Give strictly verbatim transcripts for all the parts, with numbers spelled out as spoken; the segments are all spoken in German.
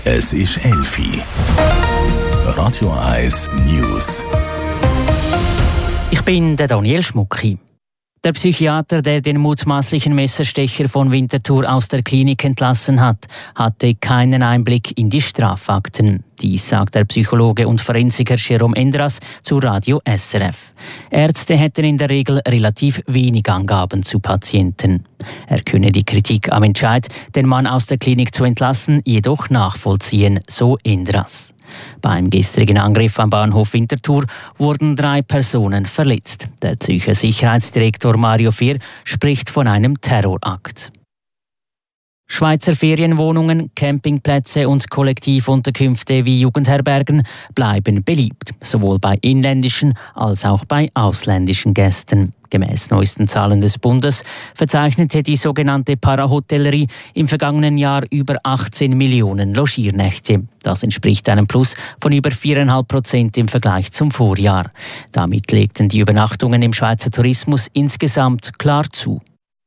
Es ist elf Uhr. Radio eins News. Ich bin der Daniel Schmucki. Der Psychiater, der den mutmaßlichen Messerstecher von Winterthur aus der Klinik entlassen hat, hatte keinen Einblick in die Strafakten. Dies sagt der Psychologe und Forensiker Jerome Endras zu Radio S R F. Ärzte hätten in der Regel relativ wenig Angaben zu Patienten. Er könne die Kritik am Entscheid, den Mann aus der Klinik zu entlassen, jedoch nachvollziehen, so Endras. Beim gestrigen Angriff am Bahnhof Winterthur wurden drei Personen verletzt. Der Zürcher Sicherheitsdirektor Mario Fehr spricht von einem Terrorakt. Schweizer Ferienwohnungen, Campingplätze und Kollektivunterkünfte wie Jugendherbergen bleiben beliebt, sowohl bei inländischen als auch bei ausländischen Gästen. Gemäss neuesten Zahlen des Bundes verzeichnete die sogenannte Parahotellerie im vergangenen Jahr über achtzehn Millionen Logiernächte. Das entspricht einem Plus von über vier Komma fünf Prozent im Vergleich zum Vorjahr. Damit legten die Übernachtungen im Schweizer Tourismus insgesamt klar zu.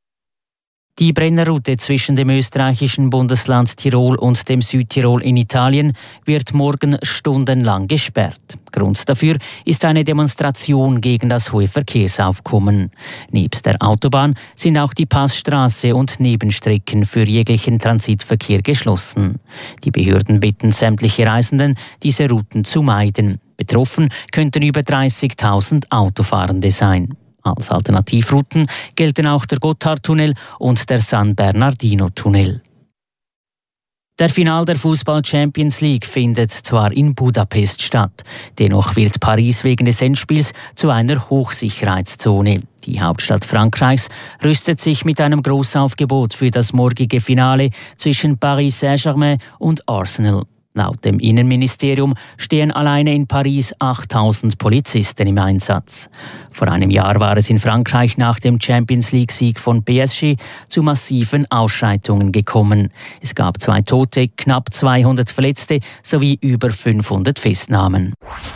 Die Brennerroute zwischen dem österreichischen Bundesland Tirol und dem Südtirol in Italien wird morgen stundenlang gesperrt. Grund dafür ist eine Demonstration gegen das hohe Verkehrsaufkommen. Nebst der Autobahn sind auch die Passstraße und Nebenstrecken für jeglichen Transitverkehr geschlossen. Die Behörden bitten sämtliche Reisenden, diese Routen zu meiden. Betroffen könnten über dreißigtausend Autofahrende sein. Als Alternativrouten gelten auch der Gotthardtunnel und der San Bernardino-Tunnel. Der Final der Fußball-Champions League findet zwar in Budapest statt, dennoch wird Paris wegen des Endspiels zu einer Hochsicherheitszone. Die Hauptstadt Frankreichs rüstet sich mit einem Großaufgebot für das morgige Finale zwischen Paris Saint-Germain und Arsenal. Laut dem Innenministerium stehen alleine in Paris achttausend Polizisten im Einsatz. Vor einem Jahr war es in Frankreich nach dem Champions-League-Sieg von P S G zu massiven Ausschreitungen gekommen. Es gab zwei Tote, knapp zweihundert Verletzte sowie über fünfhundert Festnahmen.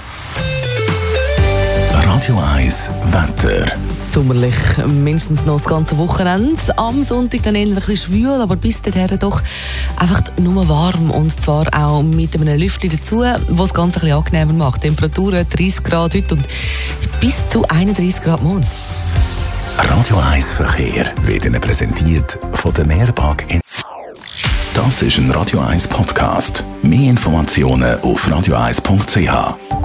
Radio eins Wetter. Sommerlich mindestens noch das ganze Wochenende. Am Sonntag dann eher ein bisschen schwül, aber bis dahin doch einfach nur warm. Und zwar auch mit einem Lüftchen dazu, was das Ganze ein bisschen angenehmer macht. Temperaturen dreißig Grad heute und bis zu einunddreißig Grad morgen. Radio eins Verkehr wird Ihnen präsentiert von der Mehrpark in. Das ist ein Radio eins Podcast. Mehr Informationen auf radio eins punkt c h.